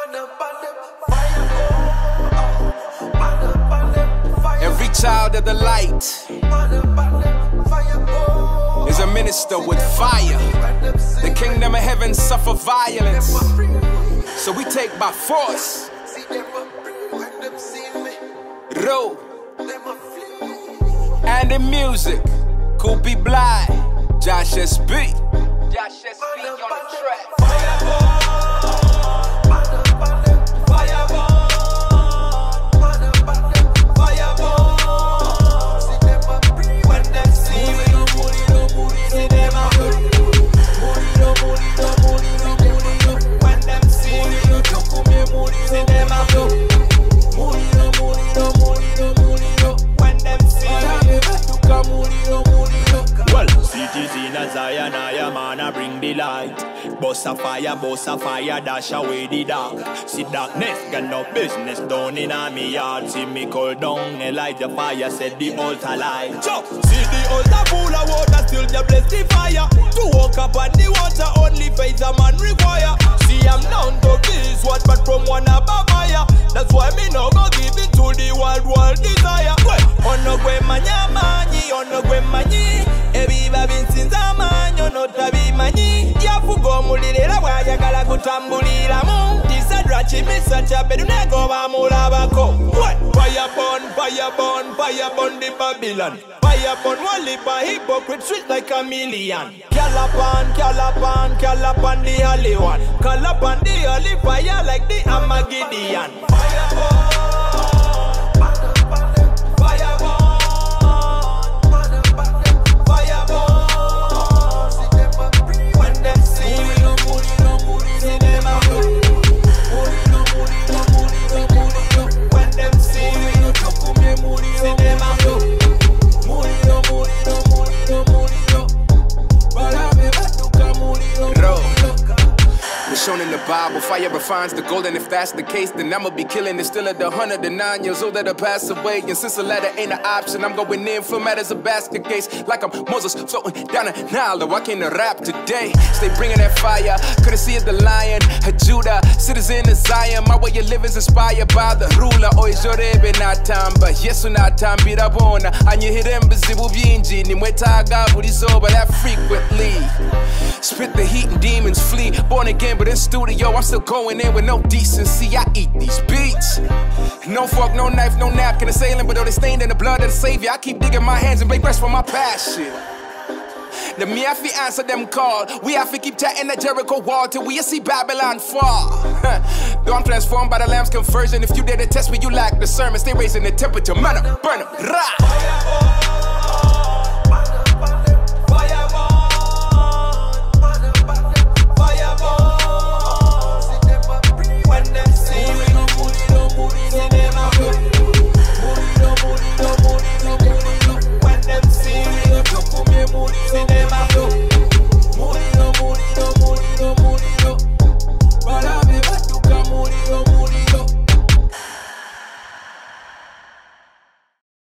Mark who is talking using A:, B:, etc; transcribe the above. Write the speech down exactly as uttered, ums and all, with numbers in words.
A: Every child of the light is a minister with fire. The kingdom of heaven suffer violence, so we take by force. Row and the music, Koopy Bly, Josh S B. Josh S B on the track.
B: Zion, I am man, I bring the light. Boss a fire, boss a fire, dash away the dark. See darkness, got no business down in a me yard. See me cold down, light the fire, set the altar light. Chop, see the altar full of water, still the bless the fire. To walk up on the water, only faith a man require. See I'm down to this one, but from one above higher. That's why me no go give it to the world, world desire. On no gwe manya mani, on no gwe mani. Ebiba binsinza manyo no tabi manyi. Yafugo mulirira bwayagala kutambuliramu. Tisadra chimisa chabedu nego bamulabako. Fire burn, fire burn, fire burn the Babylon. Fire burn one lip a hypocrite sweet like a million. Calapan, calapan, calapan the holy one. Calapan the holy fire like the Armageddon. Fire burn.
A: Shown in the Bible, fire refines the gold, and if that's the case, then I'ma be killing it still at the one hundred nine years old that'll pass away. And since a letter ain't an option, I'm going in for matters of basket case, like I'm Moses floating down the Nile. I came to rap today, stay bringing that fire. Couldn't see it, the lion, a Judah, citizen of Zion. My way of living's inspired by the ruler. Always your rebe na tamba, yes or not time beat up on. And you hit them busy with binji, ni mwetaga budi sober that frequently. Spit the heat and demons flee. Born again, but in studio, I'm still going in with no decency. I eat these beats. No fork, no knife, no napkin, assailing, but though they stained in the blood of the Savior, I keep digging my hands and make rest for my passion. The me have to answer them call. We have to keep chatting the Jericho wall till we see Babylon fall. Though I'm transformed by the Lamb's conversion. If you dare to test me, you lack discernment. Stay raising the temperature, man, burn up, rah.